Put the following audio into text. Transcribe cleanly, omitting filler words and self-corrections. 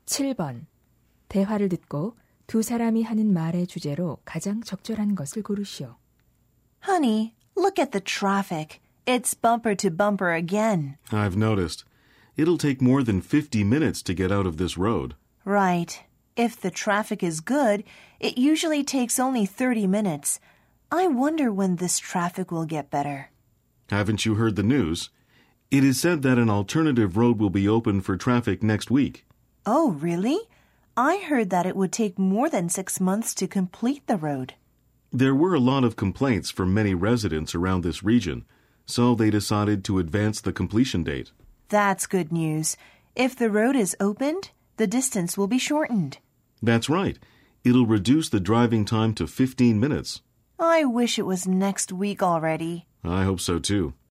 7번. 대화를 듣고 두 사람이 하는 말의 주제로 가장 적절한 것을 고르시오. Honey, look at the traffic. It's bumper to bumper again. I've noticed. It'll take more than 50 minutes to get out of this road. Right. If the traffic is good, it usually takes only 30 minutes. I wonder when this traffic will get better. Haven't you heard the news? It is said that an alternative road will be open for traffic next week. Oh, really? I heard that it would take more than 6 months to complete the road. There were a lot of complaints from many residents around this region, so they decided to advance the completion date. That's good news. If the road is opened, the distance will be shortened. That's right. It'll reduce the driving time to 15 minutes. I wish it was next week already. I hope so too.